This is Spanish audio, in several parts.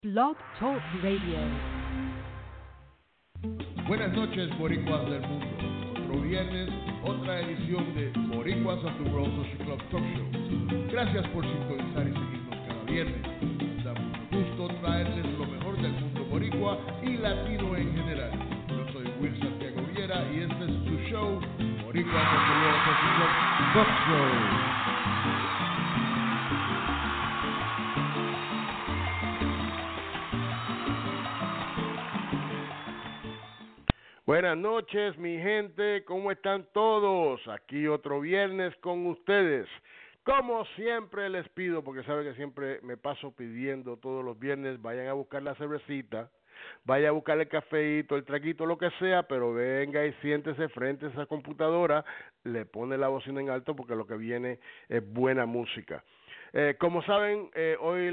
Blog Talk Radio. Buenas noches, boricuas del mundo. Otro viernes, otra edición de Boricuas of the World Social Club Talk Show. Gracias por sintonizar y seguirnos cada viernes. Nos da mucho gusto traerles lo mejor del mundo boricua y latino en general. Yo soy Will Santiago Viera y este es su show, Boricuas of the World Social Club Talk Show. Buenas noches, mi gente, ¿cómo están todos? Aquí otro viernes con ustedes. Como siempre les pido, porque saben que siempre me paso pidiendo todos los viernes, vayan a buscar la cervecita, vaya a buscar el cafeíto, el traguito, lo que sea, pero venga y siéntese frente a esa computadora, le pone la bocina en alto porque lo que viene es buena música. Como saben, hoy,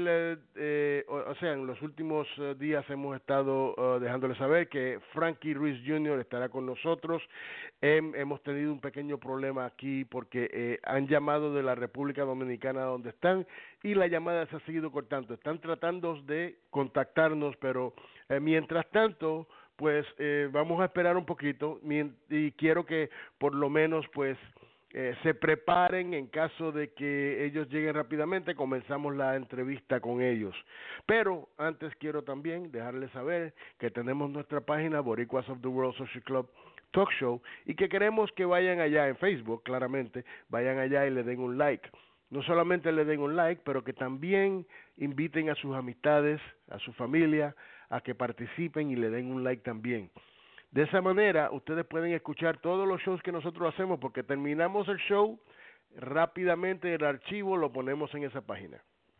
en los últimos días hemos estado dejándoles saber que Frankie Ruiz Jr. estará con nosotros. Hemos tenido un pequeño problema aquí porque han llamado de la República Dominicana donde están y la llamada se ha seguido cortando. Están tratando de contactarnos, pero mientras tanto, pues vamos a esperar un poquito y quiero que por lo menos pues se preparen en caso de que ellos lleguen rápidamente, comenzamos la entrevista con ellos. Pero antes quiero también dejarles saber que tenemos nuestra página Boricuas of the World Social Club Talk Show y que queremos que vayan allá en Facebook, claramente, vayan allá y le den un like. No solamente le den un like, pero que también inviten a sus amistades, a su familia, a que participen y le den un like también. De esa manera, ustedes pueden escuchar todos los shows que nosotros hacemos, porque terminamos el show, rápidamente el archivo lo ponemos en esa página.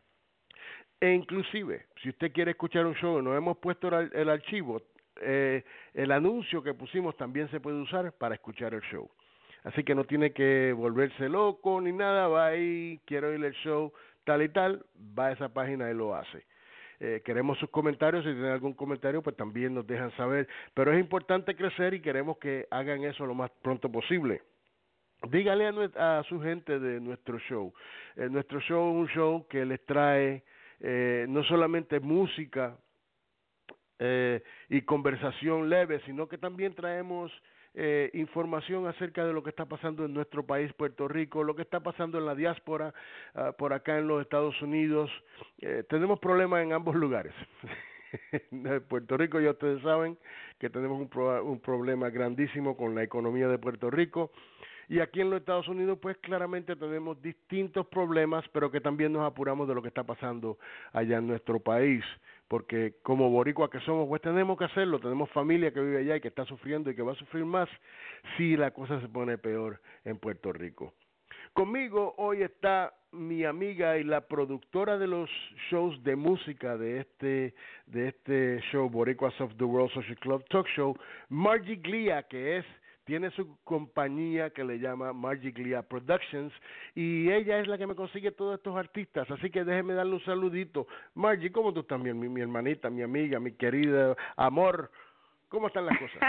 E inclusive, si usted quiere escuchar un show y no hemos puesto el archivo, el anuncio que pusimos también se puede usar para escuchar el show. Así que no tiene que volverse loco ni nada, va ahí, quiero ir al show, tal y tal, va a esa página y lo hace. Queremos sus comentarios, si tienen algún comentario pues también nos dejan saber, pero es importante crecer y queremos que hagan eso lo más pronto posible. Dígale a su gente de nuestro show. Nuestro show es un show que les trae no solamente música y conversación leve, sino que también traemos información acerca de lo que está pasando en nuestro país, Puerto Rico, lo que está pasando en la diáspora, por acá en los Estados Unidos. Tenemos problemas en ambos lugares. En Puerto Rico ya ustedes saben que tenemos un problema grandísimo con la economía de Puerto Rico. Y aquí en los Estados Unidos, pues claramente tenemos distintos problemas, pero que también nos apuramos de lo que está pasando allá en nuestro país, porque como boricua que somos, pues tenemos que hacerlo, tenemos familia que vive allá y que está sufriendo y que va a sufrir más si la cosa se pone peor en Puerto Rico. Conmigo hoy está mi amiga y la productora de los shows de música de este show, Boricuas of the World Social Club Talk Show, Margie Glia, que tiene su compañía que le llama Margie Glia Productions y ella es la que me consigue todos estos artistas, así que déjeme darle un saludito. Margie, ¿cómo tú estás? Mi hermanita, mi amiga, mi querida amor, ¿cómo están las cosas?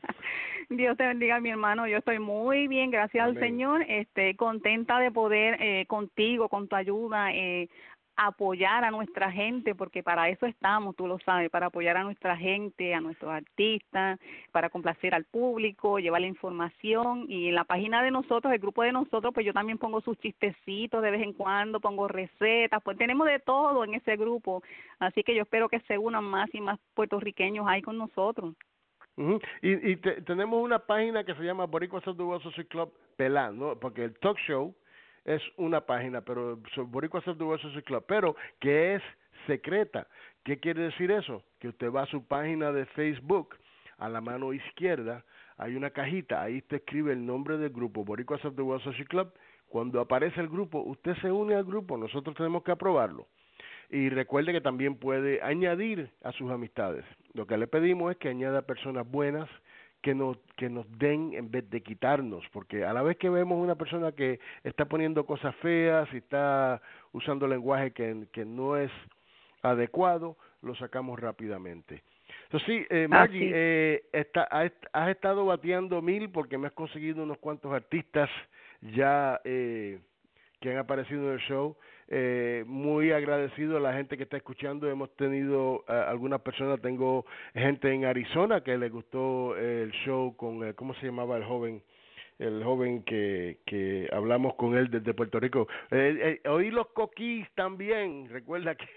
Dios te bendiga, mi hermano. Yo estoy muy bien, gracias Amén. al Señor. Contenta de poder contigo, con tu ayuda, apoyar a nuestra gente, porque para eso estamos, tú lo sabes, para apoyar a nuestra gente, a nuestros artistas, para complacer al público, llevar la información. Y en la página de nosotros, el grupo de nosotros, pues yo también pongo sus chistecitos de vez en cuando, pongo recetas, pues tenemos de todo en ese grupo. Así que yo espero que se unan más y más puertorriqueños ahí con nosotros. Uh-huh. Y tenemos una página que se llama Boricuas of the World Social Club Pelán, ¿no? Porque el talk show es una página, pero Boricuas of the World Social Club, pero que es secreta. ¿Qué quiere decir eso? Que usted va a su página de Facebook, a la mano izquierda hay una cajita, ahí usted escribe el nombre del grupo, Boricuas of the World Social Club. Cuando aparece el grupo, usted se une al grupo, nosotros tenemos que aprobarlo. Y recuerde que también puede añadir a sus amistades. Lo que le pedimos es que añada personas buenas que nos den en vez de quitarnos, porque a la vez que vemos una persona que está poniendo cosas feas y está usando lenguaje que no es adecuado, lo sacamos rápidamente. Entonces sí, Margie, has estado bateando 1000 porque me has conseguido unos cuantos artistas ya que han aparecido en el show. muy agradecido a la gente que está escuchando. Hemos tenido algunas personas, tengo gente en Arizona que le gustó el show con, ¿cómo se llamaba el joven? El joven que hablamos con él desde Puerto Rico. Oí los coquís también, recuerda que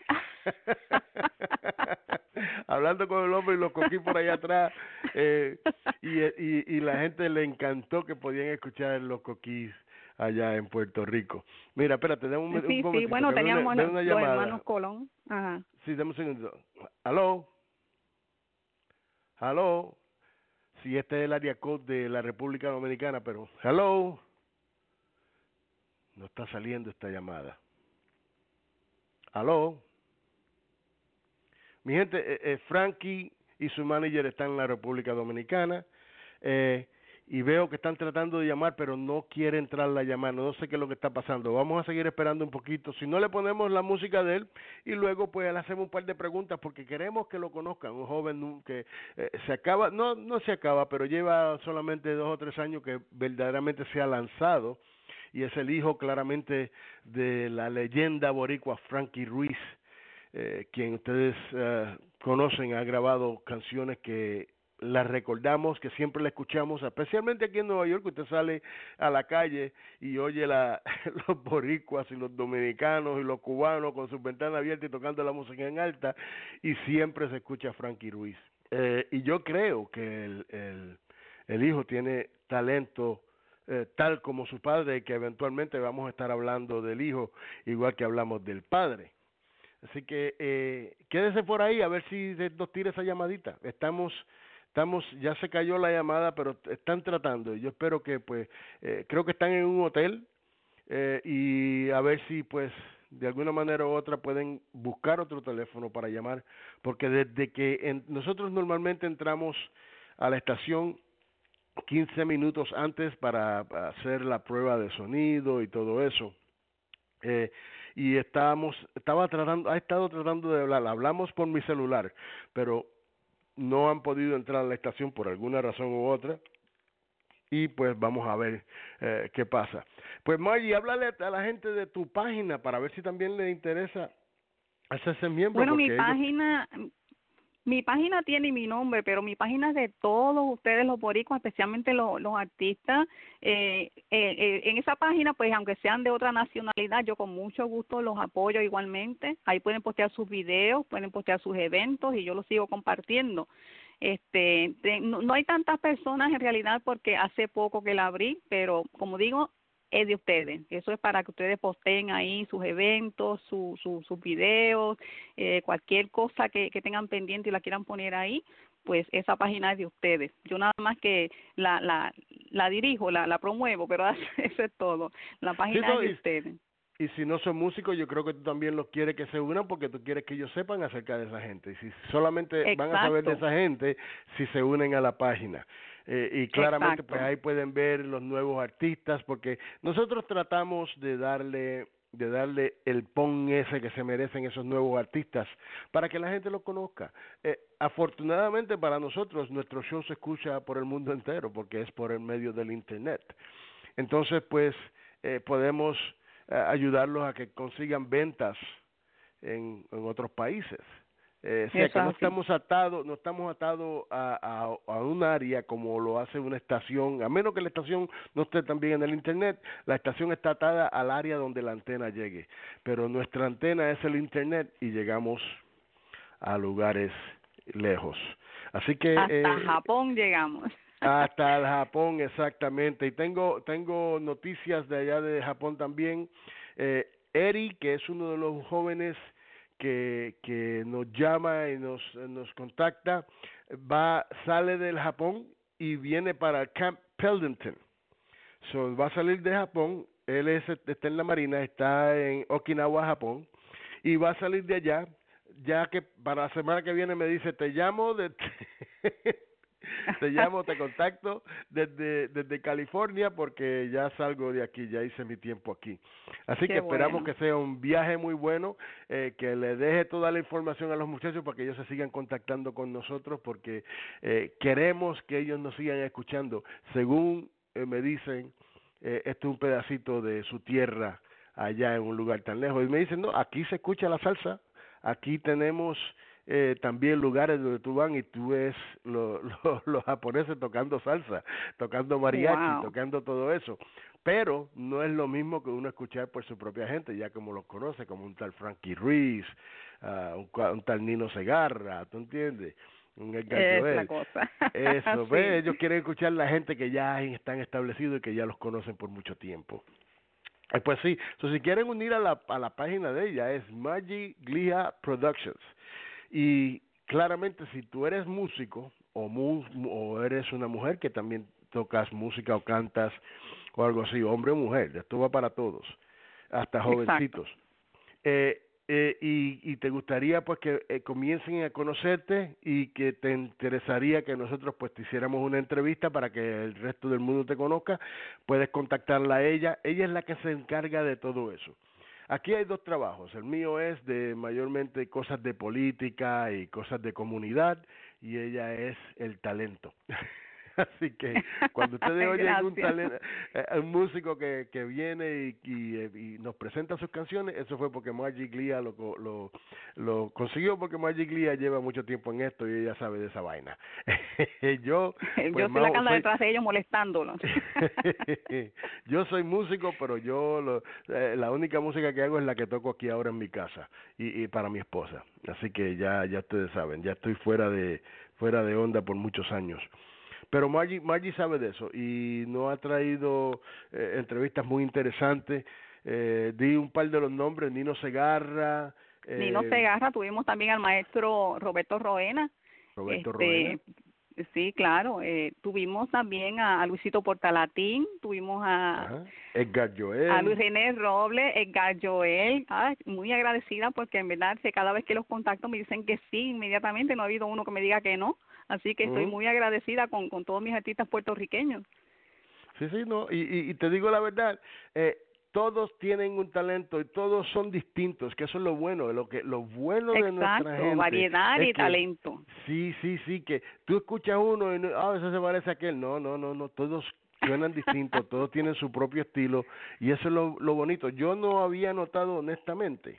hablando con el hombre y los coquís por allá atrás, y la gente le encantó que podían escuchar los coquís allá en Puerto Rico. Mira, espérate, dame un Sí, sí, momentito, bueno, que teníamos veo una los llamada. hermanos Colón. Ajá. Sí, dame un segundo. ¿Aló? ¿Aló? Sí, este es el área code de la República Dominicana, pero hello, no está saliendo esta llamada. Aló, mi gente, Frankie y su manager están en la República Dominicana, y veo que están tratando de llamar, pero no quiere entrar la llamada, no sé qué es lo que está pasando. Vamos a seguir esperando un poquito, si no le ponemos la música de él y luego pues le hacemos un par de preguntas porque queremos que lo conozcan, un joven que se acaba, no se acaba, pero lleva solamente 2 o 3 años que verdaderamente se ha lanzado, y es el hijo claramente de la leyenda boricua Frankie Ruiz, quien ustedes conocen, ha grabado canciones que las recordamos, que siempre la escuchamos, especialmente aquí en Nueva York. Usted sale a la calle y oye los boricuas y los dominicanos y los cubanos con sus ventanas abiertas y tocando la música en alta, y siempre se escucha Frankie Ruiz. Y yo creo que el hijo tiene talento, tal como su padre, que eventualmente vamos a estar hablando del hijo igual que hablamos del padre. Así que quédese por ahí a ver si nos tira esa llamadita. Estamos, ya se cayó la llamada, pero están tratando. Yo espero que, pues, creo que están en un hotel, y a ver si, pues, de alguna manera u otra pueden buscar otro teléfono para llamar, porque desde que nosotros normalmente entramos a la estación 15 minutos antes para hacer la prueba de sonido y todo eso. Y ha estado tratando de hablar, hablamos por mi celular, pero no han podido entrar a la estación por alguna razón u otra, y pues vamos a ver qué pasa. Pues Maggie, háblale a la gente de tu página para ver si también les interesa hacerse miembro, Bueno, porque ellos... mi página tiene mi nombre, pero mi página es de todos ustedes los boricuas, especialmente los artistas. En esa página, pues aunque sean de otra nacionalidad, yo con mucho gusto los apoyo igualmente. Ahí pueden postear sus videos, pueden postear sus eventos y yo los sigo compartiendo. No hay tantas personas en realidad porque hace poco que la abrí, pero como digo, es de ustedes. Eso es para que ustedes posteen ahí sus eventos, sus videos, cualquier cosa que tengan pendiente y la quieran poner ahí, pues esa página es de ustedes. Yo nada más que la dirijo, la promuevo, pero eso es todo. La página es de ustedes. Y si no son músicos, yo creo que tú también los quieres que se unan porque tú quieres que ellos sepan acerca de esa gente. Y si solamente Exacto. van a saber de esa gente si se unen a la página. Y claramente Exacto. pues ahí pueden ver los nuevos artistas, porque nosotros tratamos de darle el pon ese que se merecen esos nuevos artistas para que la gente los conozca. Afortunadamente para nosotros, nuestro show se escucha por el mundo entero porque es por el medio del internet. Entonces pues podemos ayudarlos a que consigan ventas en otros países. O sea que no estamos atados a un área como lo hace una estación, a menos que la estación no esté también en el internet. La estación está atada al área donde la antena llegue, pero nuestra antena es el internet y llegamos a lugares lejos. Así que hasta Japón llegamos. Hasta el Japón, exactamente. Y tengo noticias de allá de Japón también. Eri, que es uno de los jóvenes que nos llama y nos contacta, sale del Japón y viene para Camp Pendleton. So, va a salir de Japón. Él está en la Marina, está en Okinawa, Japón, y va a salir de allá, ya que para la semana que viene me dice, te llamo te contacto desde California porque ya salgo de aquí, ya hice mi tiempo aquí. Así que esperamos que sea un viaje muy bueno, que le deje toda la información a los muchachos para que ellos se sigan contactando con nosotros, porque queremos que ellos nos sigan escuchando. Según me dicen, este es un pedacito de su tierra allá en un lugar tan lejos. Y me dicen, no, aquí se escucha la salsa, aquí tenemos también lugares donde tú vas y tú ves los japoneses tocando salsa, tocando mariachi, Wow. tocando todo eso. Pero no es lo mismo que uno escuchar por su propia gente, ya como los conoce, como un tal Frankie Ruiz, un tal Nino Segarra, ¿tú entiendes? Un Edgar Es la Joel. cosa. Eso, Sí. ¿ves? Ellos quieren escuchar la gente que ya están establecidos y que ya los conocen por mucho tiempo. Pues sí, si quieren unir a la página de ella es Maggie Glia Productions. Y claramente si tú eres músico o eres una mujer que también tocas música o cantas o algo así, hombre o mujer, esto va para todos, hasta jovencitos. Y te gustaría pues que comiencen a conocerte y que te interesaría que nosotros pues te hiciéramos una entrevista para que el resto del mundo te conozca, puedes contactarla a ella es la que se encarga de todo eso. Aquí hay dos trabajos, el mío es de mayormente cosas de política y cosas de comunidad y ella es el talento. Así que cuando ustedes oyen un músico que viene y nos presenta sus canciones, eso fue porque Maggie Glia lo consiguió, porque Maggie Glia lleva mucho tiempo en esto y ella sabe de esa vaina. Yo soy la que anda detrás de ellos molestándolos. Yo soy músico, pero la única música que hago es la que toco aquí ahora en mi casa y para mi esposa. Así que ya ustedes saben, ya estoy fuera de onda por muchos años. Pero Maggie sabe de eso y nos ha traído entrevistas muy interesantes. Di un par de los nombres, Nino Segarra. Nino Segarra, tuvimos también al maestro Roberto Roena. Roena. Sí, claro. Tuvimos también a Luisito Portalatín, tuvimos Edgar Joel. A Luis René Robles, Edgar Joel. Muy agradecida porque en verdad cada vez que los contacto me dicen que sí inmediatamente, no ha habido uno que me diga que no. Así que estoy muy agradecida con todos mis artistas puertorriqueños. Sí, no, y te digo la verdad, todos tienen un talento y todos son distintos, que eso es lo bueno, lo bueno de nuestra gente. Variedad y talento. Sí, que tú escuchas uno y eso se parece a aquel. No, todos suenan distintos, todos tienen su propio estilo y eso es lo bonito. Yo no había notado, honestamente,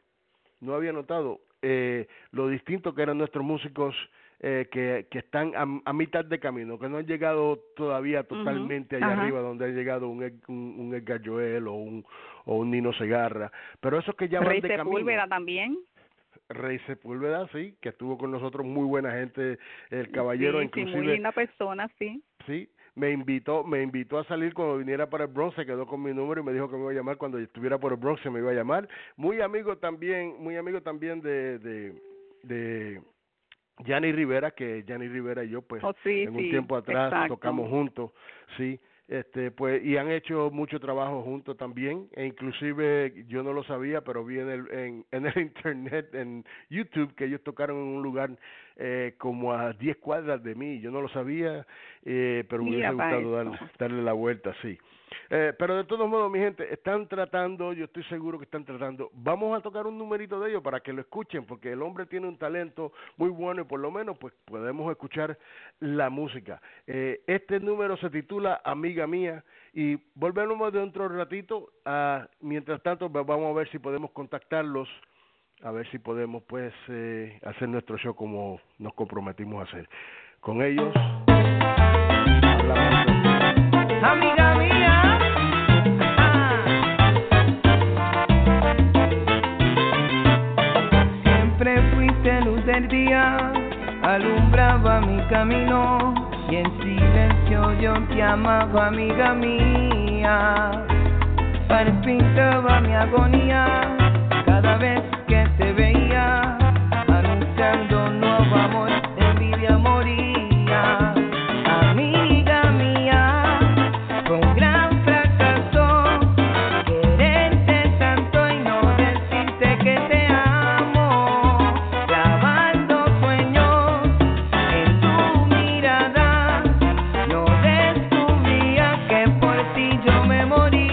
lo distinto que eran nuestros músicos que están a mitad de camino, que no han llegado todavía totalmente allá arriba donde ha llegado un Edgar Joel o un Nino Segarra, pero esos que ya van de camino. Rey Sepúlveda también. Rey Sepúlveda, sí, que estuvo con nosotros, muy buena gente, el caballero, inclusive. Sí, muy linda persona, sí. Sí, me invitó a salir cuando viniera para el Bronx, se quedó con mi número y me dijo que me iba a llamar cuando estuviera por el Bronx, se me iba a llamar. Muy amigo también de Gianni Rivera, que Gianni Rivera y yo pues en un tiempo atrás tocamos juntos, sí, pues y han hecho mucho trabajo juntos también, e inclusive yo no lo sabía, pero vi en el internet, en YouTube, que ellos tocaron en un lugar como a 10 cuadras de mí, yo no lo sabía, pero me hubiese gustado darle la vuelta, sí. Pero de todos modos, mi gente, yo estoy seguro que están tratando. Vamos a tocar un numerito de ellos para que lo escuchen, porque el hombre tiene un talento muy bueno y por lo menos pues podemos escuchar la música. Este número se titula Amiga Mía y volvemos dentro de un ratito. Mientras tanto, vamos a ver si podemos contactarlos, a ver si podemos pues hacer nuestro show como nos comprometimos a hacer. Con ellos, hablamos. Amiga mía, siempre fuiste luz del día, alumbraba mi camino y en silencio yo te amaba, amiga mía. Palpitaba mi agonía cada vez que te veía, anunciando nuevo amor, envidia moría. Amiga mía, fue un gran fracaso quererte tanto y no decirte que te amo, grabando sueños en tu mirada, no descubría que por ti yo me moría.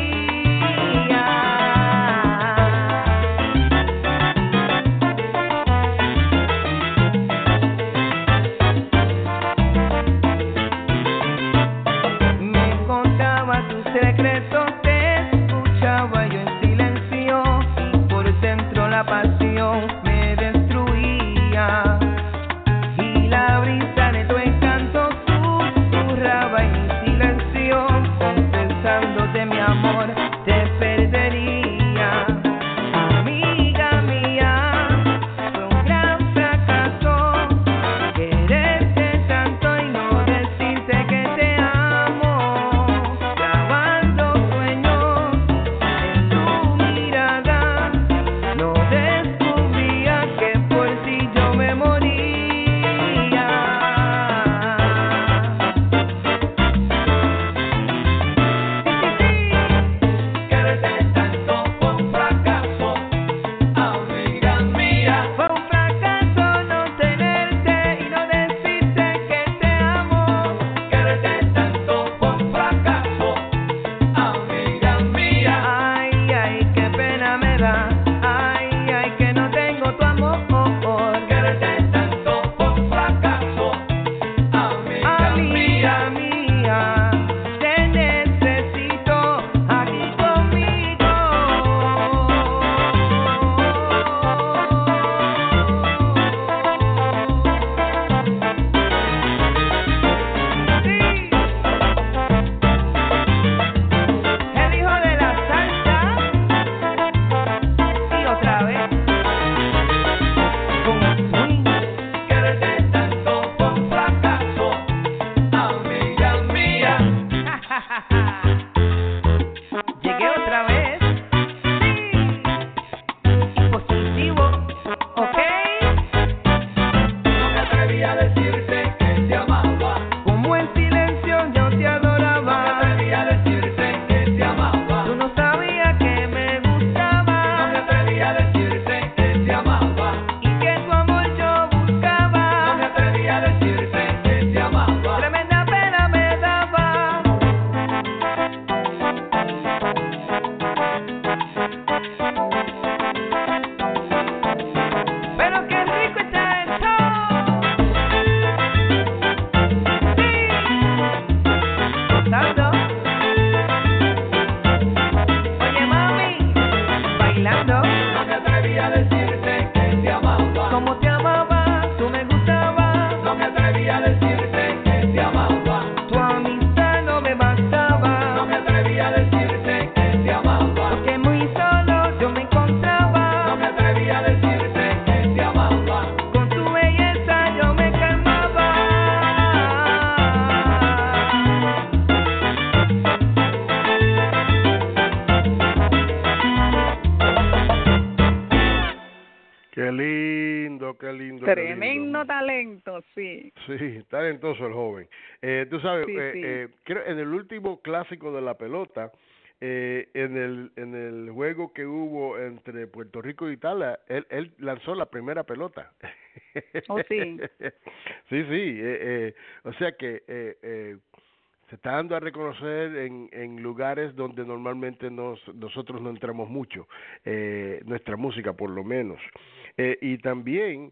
talentoso, sí. Sí, talentoso el joven. Tú sabes, Sí. creo en el último clásico de la pelota, en el juego que hubo entre Puerto Rico y Italia, él lanzó la primera pelota. Oh, sí. Sí, sí. O sea que se está dando a reconocer en lugares donde normalmente nosotros no entramos mucho, nuestra música por lo menos. Y también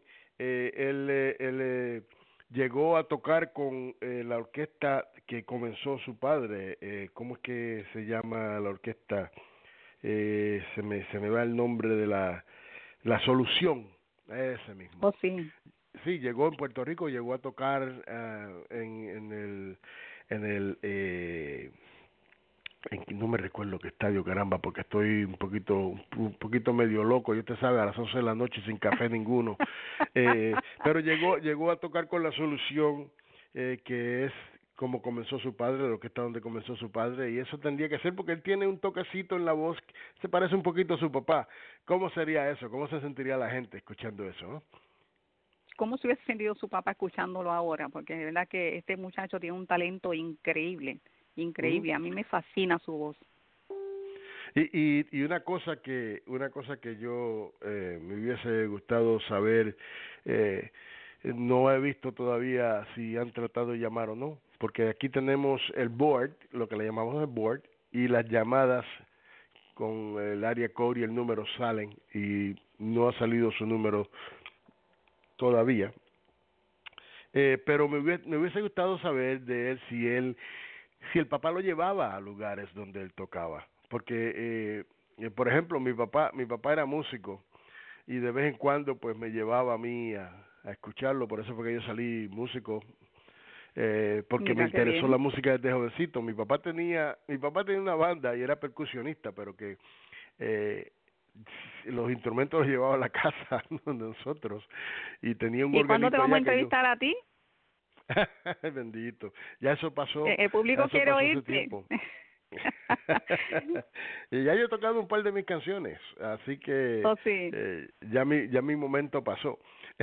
él llegó a tocar con la orquesta que comenzó su padre. ¿Cómo es que se llama la orquesta? Se me va el nombre de la Solución, ese mismo. Oh, sí. Sí, llegó en Puerto Rico, llegó a tocar en el no me recuerdo qué estadio, caramba, porque estoy un poquito medio loco, y usted sabe, a las 11 de la noche sin café ninguno. Pero llegó a tocar con la Solución, que es como comenzó su padre, lo que está donde comenzó su padre, y eso tendría que ser porque él tiene un toquecito en la voz que se parece un poquito a su papá. ¿Cómo sería eso? ¿Cómo se sentiría la gente escuchando eso, no? ¿Cómo se hubiese sentido su papá escuchándolo ahora? Porque de verdad que este muchacho tiene un talento increíble, increíble. A mí me fascina su voz. Y una cosa que yo me hubiese gustado saber, no he visto todavía si han tratado de llamar o no, porque aquí tenemos el board, lo que le llamamos el board, y las llamadas con el área code y el número salen, y no ha salido su número todavía. Pero me hubiese gustado saber de él si el papá lo llevaba a lugares donde él tocaba, porque por ejemplo mi papá era músico y de vez en cuando pues me llevaba a mí a escucharlo. Por eso fue que yo salí músico, porque me Mira qué interesó la bien. música desde jovencito. Mi papá tenía una banda y era percusionista, pero que eh, los instrumentos los llevaba a la casa de nosotros, y tenía un ¿Y cuándo te organito vamos a allá que yo entrevistar a ti? bendito, ya El público quiere hace oírte. tiempo. Y ya yo he tocado un par de mis canciones, así que Oh, sí. ya mi momento pasó.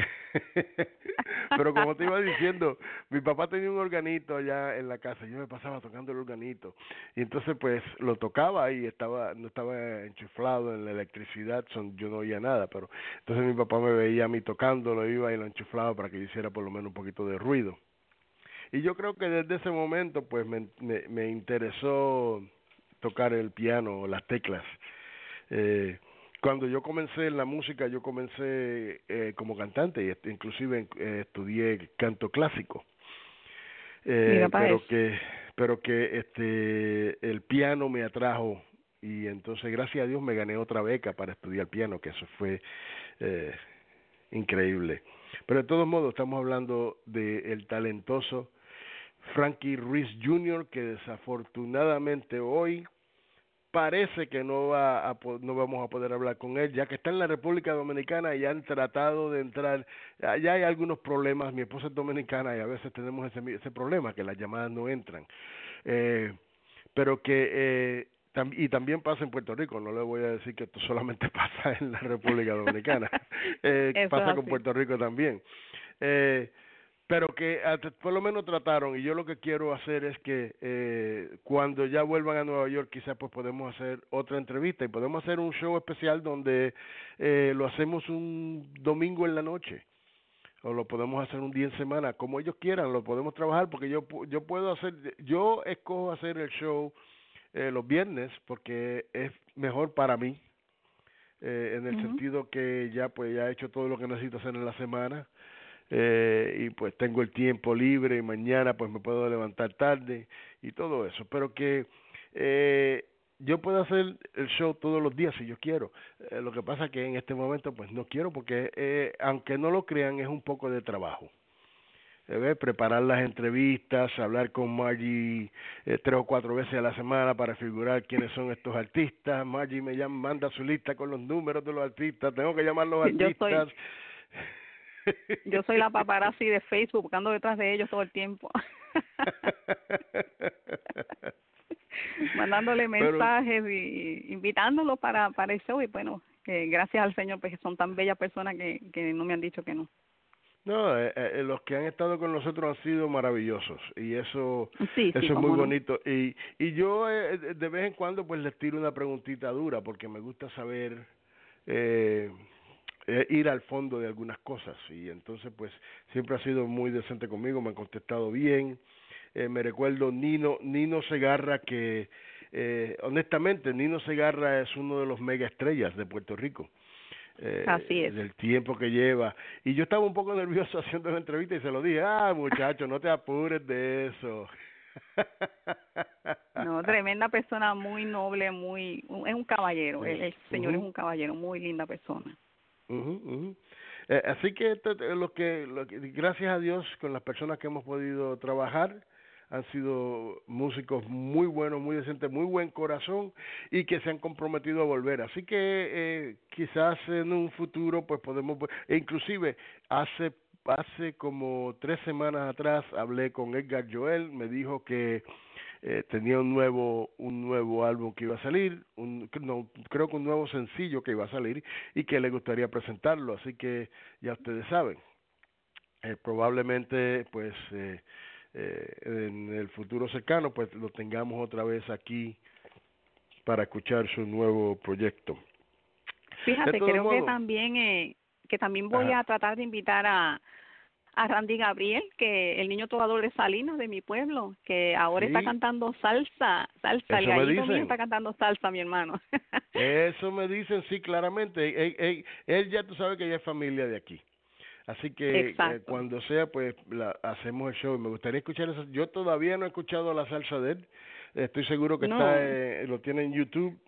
Pero como te iba diciendo, mi papá tenía un organito allá en la casa, yo me pasaba tocando el organito, y entonces pues lo tocaba y no estaba enchuflado en la electricidad, yo no oía nada, pero entonces mi papá me veía a mí tocándolo, iba y lo enchuflaba para que yo hiciera por lo menos un poquito de ruido. Y yo creo que desde ese momento pues me interesó tocar el piano, las teclas. Cuando yo comencé en la música, yo comencé como cantante, y inclusive estudié canto clásico. Mira para eso. Pero que el piano me atrajo, y entonces gracias a Dios me gané otra beca para estudiar piano, que eso fue eh, increíble. Pero de todos modos estamos hablando de el talentoso Frankie Ruiz Jr., que desafortunadamente hoy parece que no vamos a poder hablar con él, ya que está en la República Dominicana y han tratado de entrar. Ya hay algunos problemas. Mi esposa es dominicana y a veces tenemos ese problema, que las llamadas no entran. Pero que y también pasa en Puerto Rico. No le voy a decir que esto solamente pasa en la República Dominicana. Eso es Pasa con así. Puerto Rico también. Pero que por lo menos trataron, y yo lo que quiero hacer es que cuando ya vuelvan a Nueva York quizás pues podemos hacer otra entrevista, y podemos hacer un show especial donde lo hacemos un domingo en la noche, o lo podemos hacer un día en semana, como ellos quieran. Lo podemos trabajar, porque yo escojo hacer el show los viernes porque es mejor para mí, en el sentido que ya he hecho todo lo que necesito hacer en la semana, y pues tengo el tiempo libre, y mañana pues me puedo levantar tarde y todo eso. Pero que yo puedo hacer el show todos los días si yo quiero. Lo que pasa que en este momento pues no quiero, porque aunque no lo crean, es un poco de trabajo. Preparar las entrevistas, hablar con Margie 3 o 4 veces a la semana para figurar quiénes son estos artistas. Margie manda su lista con los números de los artistas, tengo que llamar a los artistas. Yo soy la paparazzi de Facebook, buscando detrás de ellos todo el tiempo. Mandándole mensajes y invitándolos para el show, y bueno, que gracias al Señor pues son tan bellas personas que no me han dicho que no. No, los que han estado con nosotros han sido maravillosos y Sí, eso sí, es muy cómo no. bonito y yo de vez en cuando pues les tiro una preguntita dura porque me gusta saber eh, ir al fondo de algunas cosas y entonces pues siempre ha sido muy decente conmigo, me han contestado bien. Me recuerdo Nino Segarra que honestamente Nino Segarra es uno de los mega estrellas de Puerto Rico, Así es. del tiempo que lleva. Y yo estaba un poco nervioso haciendo la entrevista y se lo dije, muchacho, no te apures de eso. No, tremenda persona, muy noble, es un caballero, el señor es Ujú, un caballero, muy linda persona. ujú, ujú. Así que gracias a Dios con las personas que hemos podido trabajar han sido músicos muy buenos, muy decentes, muy buen corazón y que se han comprometido a volver. Así que quizás en un futuro pues podemos, inclusive hace como 3 semanas atrás hablé con Edgar Joel, me dijo que tenía un nuevo álbum que iba a salir, creo que un nuevo sencillo que iba a salir y que le gustaría presentarlo, así que ya ustedes saben, probablemente pues en el futuro cercano pues lo tengamos otra vez aquí para escuchar su nuevo proyecto. De Fíjate, todo creo modo, que también voy ajá, a tratar de invitar a Randy Gabriel, que el niño trovador de Salinas, de mi pueblo, que ahora está sí, cantando salsa, el eso me gallito mío dicen. está cantando salsa, mi hermano. Eso me dicen, sí, claramente. Él ya tú sabes que ya es familia de aquí. Así que Exacto. cuando sea, pues hacemos el show. Me gustaría escuchar eso. Yo todavía no he escuchado la salsa de él. Estoy seguro que No, lo tiene en YouTube.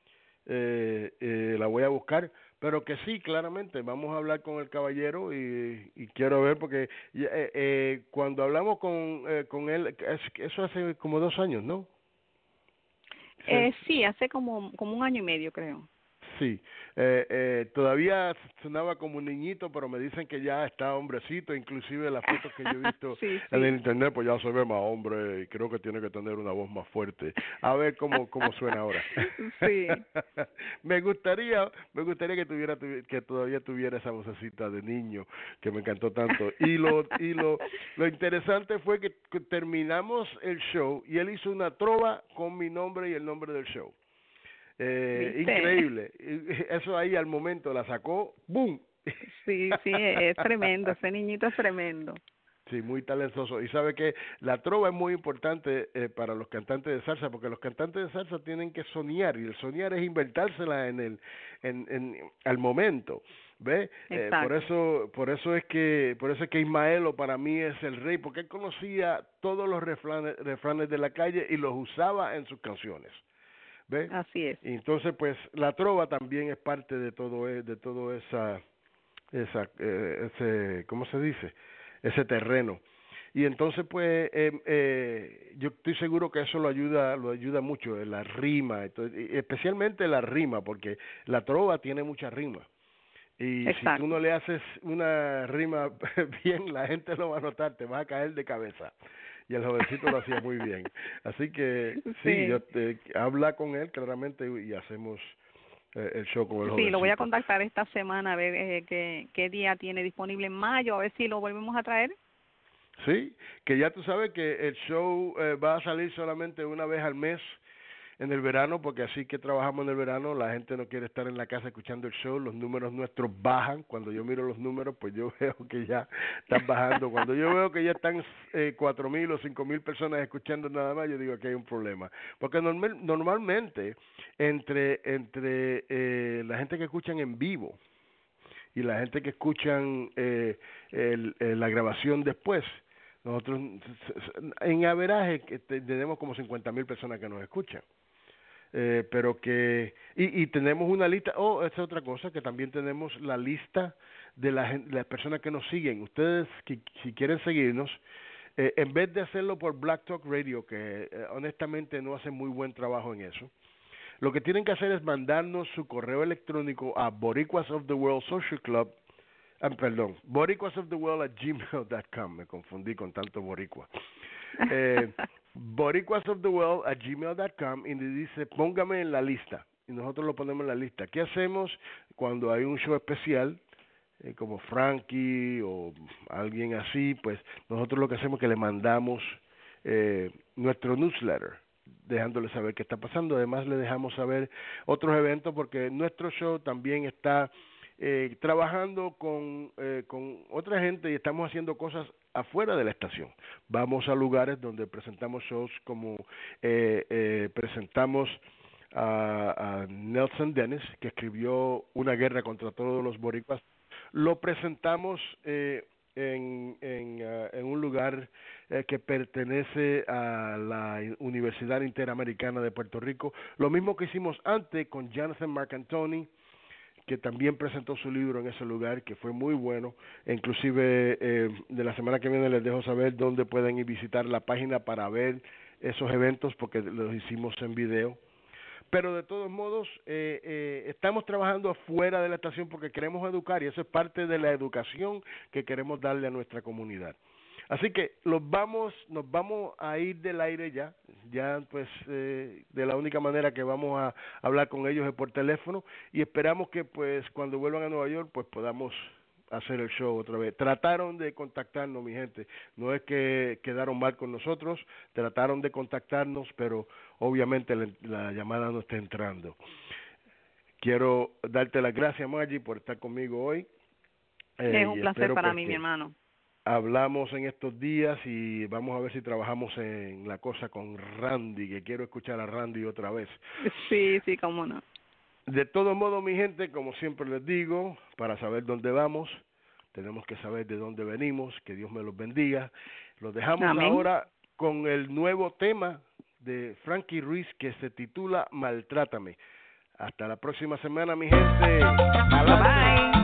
La voy a buscar. Pero que sí, claramente, vamos a hablar con el caballero y quiero ver porque cuando hablamos con él, eso hace como 2 años, ¿no? Se- sí, hace como un año y medio, creo. Sí, todavía sonaba como un niñito, pero me dicen que ya está hombrecito, inclusive las fotos que yo he visto Sí, en el sí. internet, pues ya se ve más hombre y creo que tiene que tener una voz más fuerte. A ver cómo suena ahora. Sí. me gustaría que todavía tuviera esa vocecita de niño que me encantó tanto. Lo interesante fue que terminamos el show y él hizo una trova con mi nombre y el nombre del show. ¿Viste? Increíble. Eso ahí al momento la sacó, ¡boom! Sí, sí, es tremendo, ese niñito es tremendo. Sí, muy talentoso. Y sabe que la trova es muy importante para los cantantes de salsa, porque los cantantes de salsa tienen que soñar, y el soñar es inventársela al momento. ¿Ve? Exacto. Por eso es que Ismaelo para mí es el rey, porque él conocía todos los refranes de la calle y los usaba en sus canciones. ¿Ve? Así es. Y entonces pues la trova también es parte de todo ese, ¿cómo se dice? Ese terreno. Y entonces pues yo estoy seguro que eso lo ayuda mucho, la rima, entonces, y especialmente la rima, porque la trova tiene mucha rima. Y si tú Exacto. no le haces una rima bien, la gente lo va a notar, te vas a caer de cabeza. Y el jovencito lo hacía muy bien. Así que sí, Sí. habla con él claramente y hacemos el show con el Sí, lo voy a jovencito. contactar esta semana a ver qué día tiene disponible en mayo, a ver si lo volvemos a traer. Sí, que ya tú sabes que el show va a salir solamente una vez al mes en el verano, porque así que trabajamos en el verano, la gente no quiere estar en la casa escuchando el show, los números nuestros bajan, cuando yo miro los números, pues yo veo que ya están bajando, cuando yo veo que ya están 4,000 o 5,000 personas escuchando nada más, yo digo que hay un problema, porque normalmente entre la gente que escuchan en vivo y la gente que escuchan la grabación después, nosotros en averaje tenemos como 50,000 personas que nos escuchan. Pero que y tenemos una lista, esa es otra cosa, que también tenemos la lista de las personas que nos siguen. Ustedes que si quieren seguirnos, en vez de hacerlo por Black Talk Radio, que honestamente no hacen muy buen trabajo en eso, lo que tienen que hacer es mandarnos su correo electrónico a Boricuas of the World Social Club, boricuasoftheworld@gmail.com, me confundí con tanto boricua. Boricuasoftheworld@gmail.com y le dice, póngame en la lista. Y nosotros lo ponemos en la lista. ¿Qué hacemos cuando hay un show especial? como Frankie o alguien así, pues nosotros lo que hacemos es que le mandamos nuestro newsletter, dejándole saber qué está pasando. Además le dejamos saber otros eventos, porque nuestro show también está trabajando con otra gente y estamos haciendo cosas afuera de la estación. Vamos a lugares donde presentamos shows como presentamos a Nelson Dennis, que escribió Una guerra contra todos los boricuas. Lo presentamos en un lugar que pertenece a la Universidad Interamericana de Puerto Rico. Lo mismo que hicimos antes con Jonathan Marcantoni, que también presentó su libro en ese lugar, que fue muy bueno. Inclusive de la semana que viene les dejo saber dónde pueden ir visitar la página para ver esos eventos, porque los hicimos en video. Pero de todos modos, estamos trabajando afuera de la estación porque queremos educar, y eso es parte de la educación que queremos darle a nuestra comunidad. Así que nos vamos a ir del aire ya pues de la única manera que vamos a hablar con ellos es por teléfono, y esperamos que pues cuando vuelvan a Nueva York pues podamos hacer el show otra vez. Trataron de contactarnos, mi gente, no es que quedaron mal con nosotros, trataron de contactarnos, pero obviamente la llamada no está entrando. Quiero darte las gracias, Maggie, por estar conmigo hoy. Es un placer para mí, mi hermano. Hablamos en estos días y vamos a ver si trabajamos en la cosa con Randy, que quiero escuchar a Randy otra vez. Sí, cómo no. De todo modo, mi gente, como siempre les digo, para saber dónde vamos, tenemos que saber de dónde venimos. Que Dios me los bendiga. Los dejamos Amén. Ahora con el nuevo tema de Frankie Ruiz, que se titula Maltrátame. Hasta la próxima semana, mi gente. Bye.